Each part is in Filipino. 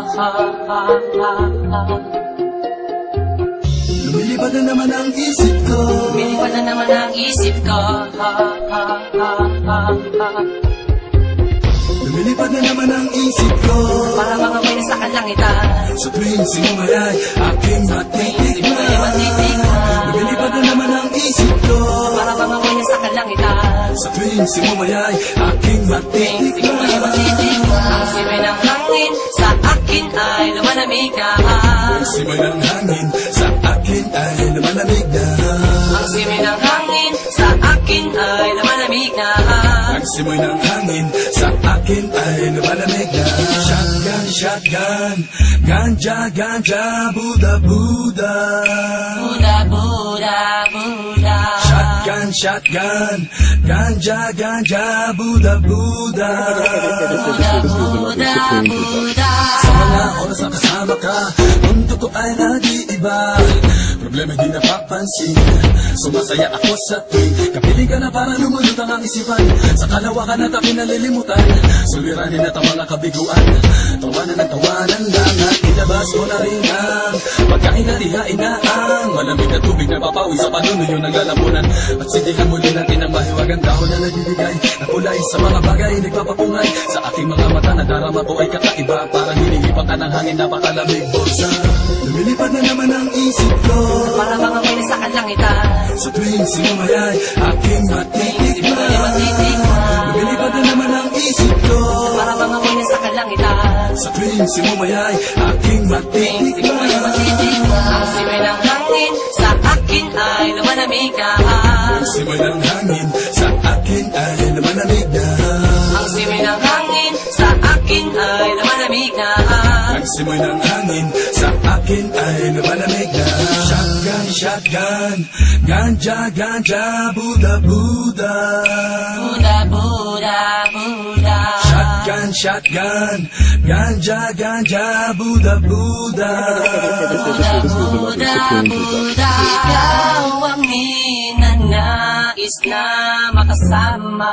Lumilipad na naman ang isip ko. Lumilipad na naman ang isip ko. Lumilipad na naman ang isip ko. Para mga may nasa kalangitan. Sa tuwing sinumay aking matitikman. Lumilipad na naman ang isip ko. Para mga may nasa kalangitan. Sa tuwing sinumay aking matitikman. Ang simoy ng hangin sa akin ay lumalamig na. Ang simoy ng hangin sa akin ay lumalamig na. Ang simoy ng hangin sa akin ay lumalamig na. Ang simoy ng hangin sa akin ay lumalamig na. Shotgun, shotgun, ganja, ganja, Buddha, Buddha. Buddha, Buddha, Buddha. Shotgun, shotgun, ganja, ganja, Buddha, Buddha. Buddha, Buddha, Buddha. Sa mga oras na kasama ka, mundo ko ay nag-iiba. Problema di napapansin. Sumasaya ako sa tuwing kapiling ka na para lumulutang ang isipan. Sa kalawakan at aking nalilimutan, suliranin at ang mga kabiguan. Tawanan at tawanan lang at ilabas mo na rin ang pagkain at ihain na ang malamig na tubig na papawi sa panunuyo ng lalamunan. At sindihan muli natin ang mahiwagang dahon na nagbibigay na kulay sa mga bagay nagpapapungay. Sa aking mga mata na darama ko ay kakaiba. Parang hinihipan ka ng hangin, napakalamig bulsa. Lumilipad na naman ang isip ko. Para mga may nasa kalangitan. Sa tuwing sinumayay aking matitikman. Lumilipad na naman ang isip ko. Para mga may nasa kalangitan. Sa tuwing sinumayay aking matitikman. Ang simoy ng hangin sa akin ay lumalamig na. Ang simoy ng hangin sa akin ay lumalamig na. Ang simoy ng hangin sa akin ay lumalamig na. Ang simoy ng hangin sa akin ay lumalamig na. Shotgun, shotgun, ganja, ganja, Buddha, Buddha. Buddha, Buddha, Buddha. Shotgun, shotgun, ganja, ganja, Buddha, Buddha. Buddha, Buddha, Buddha. Ikaw ang ninanais na makasama.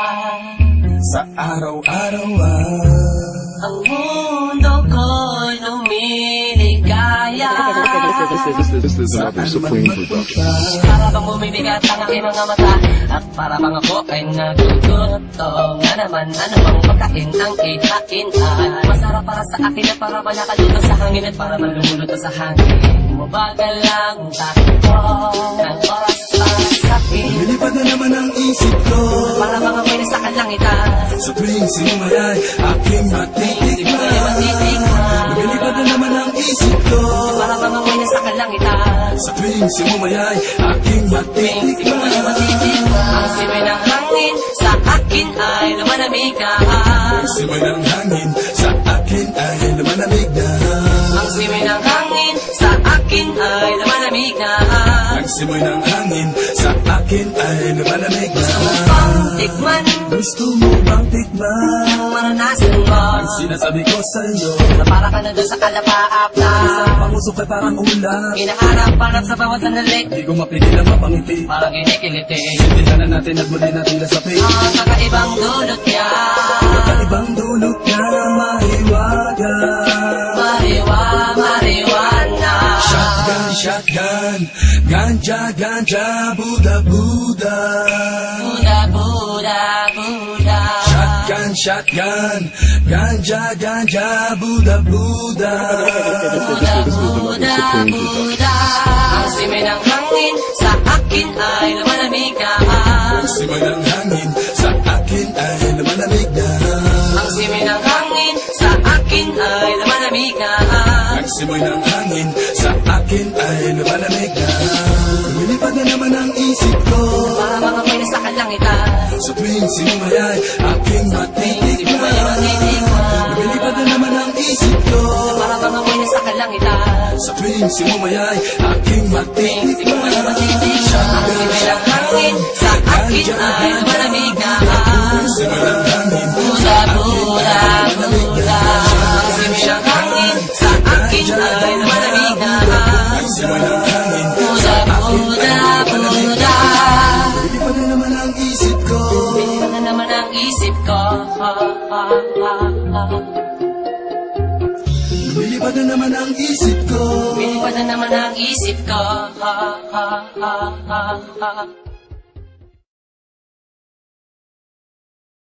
Sa araw-araw Ang mundo ko'y lumiligaya. This is another Supreme production. Para bang bumibigat ang aking mga mata, at para bang ako ay nagugutom. Nga naman, ano bang pagkain ang ihain ay masarap para sa akin at para ba nakaluto sa hangin at para man lumuluto sa hangin. Mabagal lang takbo ng oras para sa akin. lumilipad na naman ang isip ko. Para mga may nasa kalangitan. Sa tuwing sinumayay aking matitikman. Lumilipad na naman ang isip ko. Para mga may nasa kalangitan. Sa tuwing sinumayay aking matitikman. Ang simoy ng hangin sa akin ay lumalamig na. Ang simoy ng hangin sa akin ay lumalamig na. Ang simoy ng hangin sa akin ay lumalamig na. Ang simoy ng hangin sa akin ay lumalamig na. Tikman, Gusto mo bang tikman maranasan mo ang sinasabi ko sa'yo? na para ka na doon sa kalapaap na Ang pangusok ay parang ulam. Hinaharap-harap sa bawat sandali. Di ko mapigil ang mapangiti. Parang kinikiliti. Sindihan na natin at muli natin lasapin. Ang kakaibang dulot niya. Kakaibang dulot niya na mahiwaga. Mariwana. Shotgun, shotgun, ganja, ganja, Buddha, Buddha. Buddha, Buddha, Buddha. Shotgun, shotgun, ganja, ganja, Buddha, Buddha. Buddha, Buddha, Buddha. Ang simoy ng hangin sa akin ay lumalamig na. Ang simoy ng hangin sa akin ay lumalamig na. Ang simoy ng hangin sa akin ay lumalamig na. Ang simoy ng hangin sa akin ay lumalamig na. Lumilipad na naman ang isip ko. Para mga may nasa kalangitan. Sa tuwing sinumayay aking matitikman. Lumilipad na naman ang isip ko. Para mga may nasa kalangitan. Sa tuwing sinumayay aking matitikman. Ang simoy ng hangin sa akin ay lumalamig na. Ang simoy ng hangin Buddha, Buddha, Buddha. Ang simoy ng hangin sa akin ay lumalamig na. ang simoy ng hangin Buddha, Buddha, Buddha. lumilipad na naman ang isip ko. Pinila na naman ang isip ko. Lumipad na naman ang isip ko. Lumipad na naman ang isip ko. Ha, ha, ha, ha, ha.